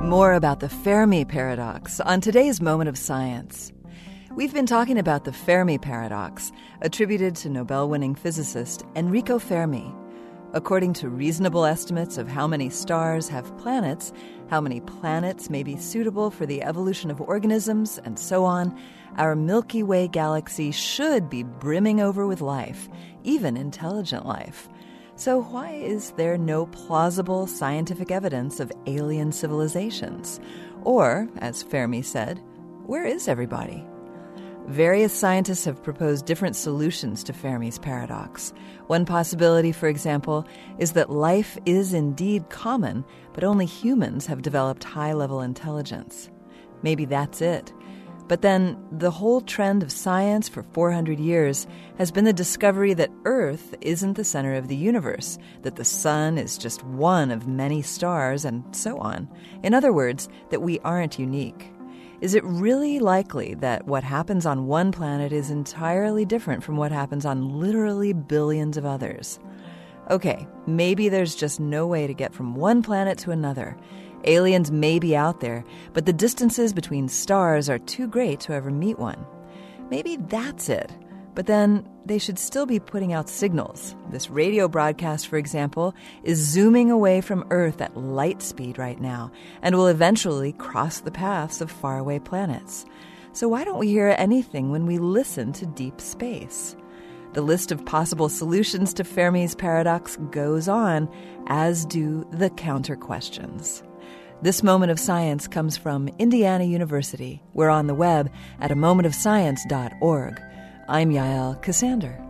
More about the Fermi paradox on today's Moment of Science. We've been talking about the Fermi paradox, attributed to Nobel-winning physicist Enrico Fermi. According to reasonable estimates of how many stars have planets, how many planets may be suitable for the evolution of organisms, and so on, our Milky Way galaxy should be brimming over with life, even intelligent life. So why is there no plausible scientific evidence of alien civilizations? Or, as Fermi said, where is everybody? Various scientists have proposed different solutions to Fermi's paradox. One possibility, for example, is that life is indeed common, but only humans have developed high-level intelligence. Maybe that's it. But then, the whole trend of science for 400 years has been the discovery that Earth isn't the center of the universe, that the sun is just one of many stars, and so on. In other words, that we aren't unique. Is it really likely that what happens on one planet is entirely different from what happens on literally billions of others? Okay, maybe there's just no way to get from one planet to another. Aliens may be out there, but the distances between stars are too great to ever meet one. Maybe that's it. But then they should still be putting out signals. This radio broadcast, for example, is zooming away from Earth at light speed right now and will eventually cross the paths of faraway planets. So why don't we hear anything when we listen to deep space? The list of possible solutions to Fermi's paradox goes on, as do the counter-questions. This Moment of Science comes from Indiana University. We're on the web at amomentofscience.org. I'm Yael Ksander.